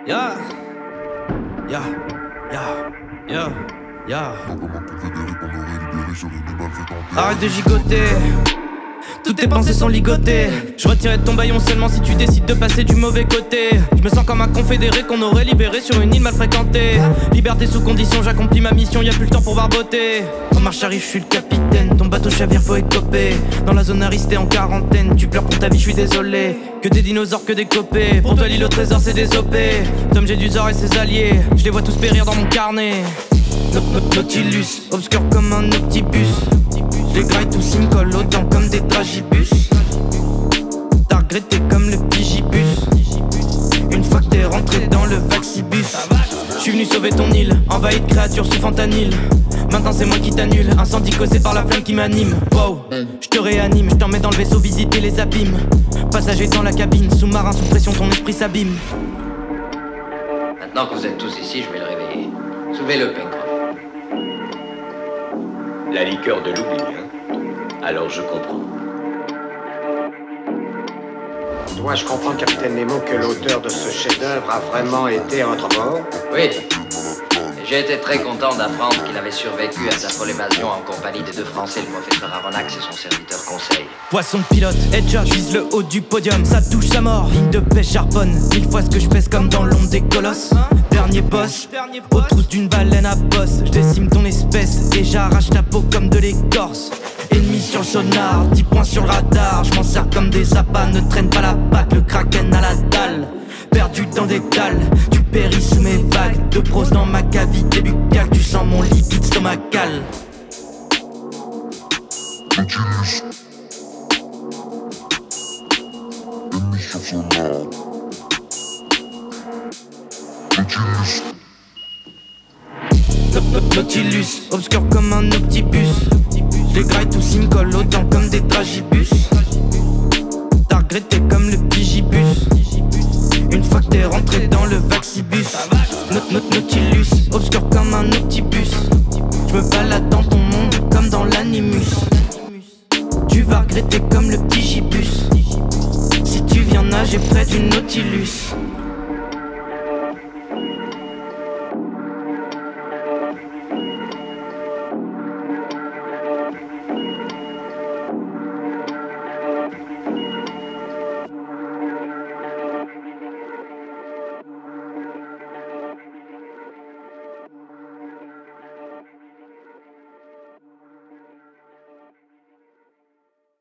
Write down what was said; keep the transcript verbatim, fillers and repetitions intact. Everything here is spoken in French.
Ya, ya, ya, ya, ya. Arrête de gigoter. Toutes tes pensées sont ligotées. Je retirerai de ton baillon seulement si tu décides de passer du mauvais côté. Je me sens comme un confédéré qu'on aurait libéré sur une île mal fréquentée. Liberté sous condition, j'accomplis ma mission, y'a plus le temps pour barboter. En marche arrive, je suis le capitaine, ton bateau chavire, faut écoper. Dans la zone aristée en quarantaine, tu pleures pour ta vie, je suis désolé. Que des dinosaures, que des copés. Pour toi l'île au trésor c'est des O P. Tom J. Duzor et ses alliés, je les vois tous périr dans mon carnet. Nautilus, obscur comme un octibus. Les grailles tous ils me collent aux dents comme des dragibus. T'as regretté comme le pigibus. Une fois que t'es rentré dans le vaxibus. J'suis venu sauver ton île, envahi de créatures sous fentanyl. Maintenant c'est moi qui t'annule, incendie causé par la flamme qui m'anime. Wow, j'te réanime, j't'en mets dans le vaisseau visiter les abîmes. Passager dans la cabine, sous-marin sous pression, ton esprit s'abîme. Maintenant que vous êtes tous ici, je vais le réveiller. Soulevez-le, Pencroff. La liqueur de l'oubli, hein. Alors je comprends. Dois-je comprendre, capitaine Nemo, que l'auteur de ce chef-d'œuvre a vraiment été entre morts? Oui. J'ai été très content d'apprendre qu'il avait survécu à sa folle évasion en compagnie des deux Français, le professeur Aronnax et son serviteur Conseil. Poisson pilote, headshot, vise le haut du podium. Ça touche sa mort, ligne de pêche harponne. Mille fois ce que je pèse comme dans l'ombre des colosses. Dernier boss, aux trousses d'une baleine à bosse. Je décime ton espèce et j'arrache ta peau comme de l'écorce. Ennemi sur le sonar, dix points sur le radar. Je m'en sers comme des appâts, ne traîne pas la patte. Le kraken à la dalle, perdu dans des dalles. Tu péris sous mes vagues, de prose dans ma cavité buccale. Tu sens mon liquide stomacal. Nautilus. Ennemi sur sonar. Nautilus. Nautilus, obscur comme un octibus. Les grailles tous ils me collent aux dents comme des dragibus. T'as regretté comme le pigibus. Une fois que t'es rentré dans le vaxibus. Nautilus, obscur comme un octibus. J'me balade dans ton monde comme dans l'animus. Tu vas regretter comme le pigibus si tu viens nager près du Nautilus.